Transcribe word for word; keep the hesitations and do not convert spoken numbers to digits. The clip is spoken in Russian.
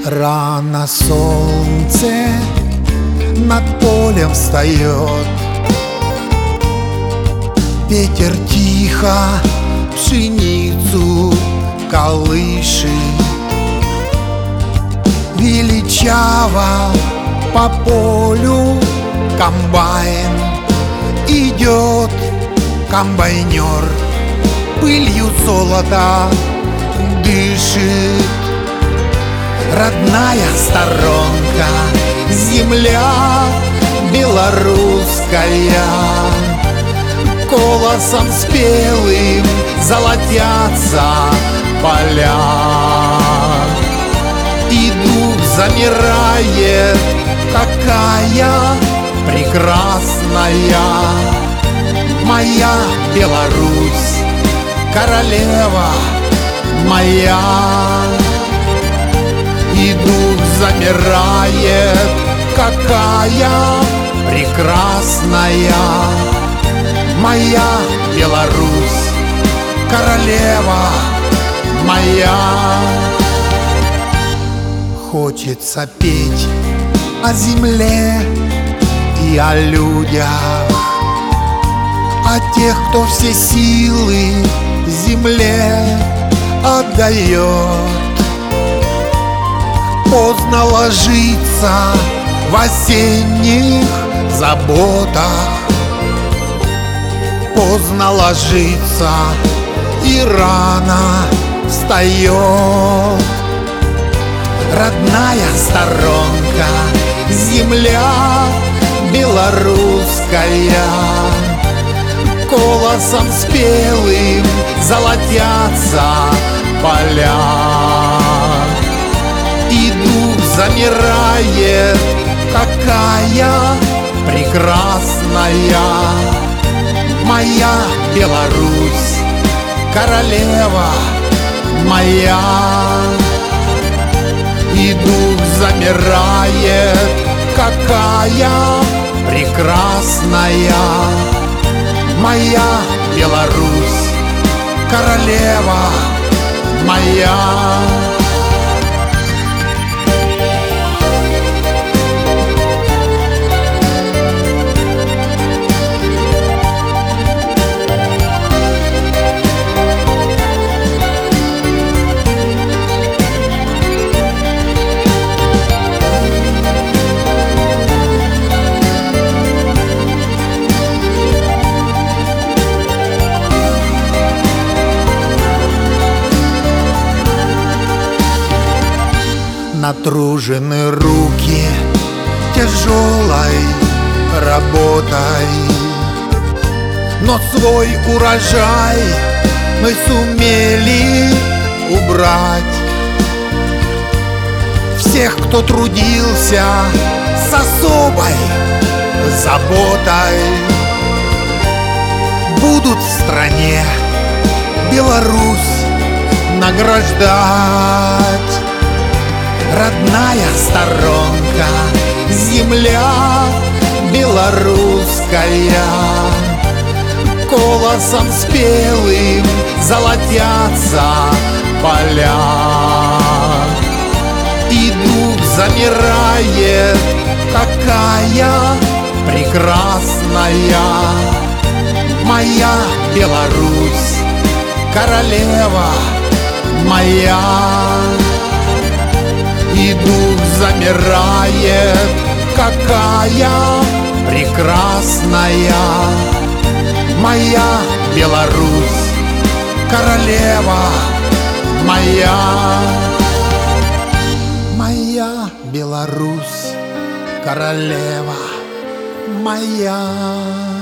Рано солнце над полем встает, ветер тихо пшеницу колышет. Величаво по полю комбайн идет, комбайнер пылью золота дышит. Родная сторонка, земля белорусская, колосом спелым золотятся поля. И дух замирает, какая прекрасная моя Беларусь, королева моя. И дух замирает, какая прекрасная моя Беларусь, королева моя. Хочется петь о земле и о людях, о тех, кто все силы земле отдает. Поздно ложиться в осенних заботах, поздно ложиться и рано встает. Родная сторонка, земля белорусская, колосом спелым золотятся поля. И дух замирает, какая прекрасная моя Беларусь, королева моя. И дух замирает, какая прекрасная моя Беларусь, королева моя. Натружены руки тяжелой работой, но свой урожай мы сумели убрать. Всех, кто трудился с особой заботой, будут в стране Беларусь награждать. Родная сторонка, земля белорусская, колосом спелым золотятся поля. И дух замирает, какая прекрасная моя Беларусь, королева моя. И дух замирает, какая прекрасная моя Беларусь, королева моя. Моя Беларусь, королева моя.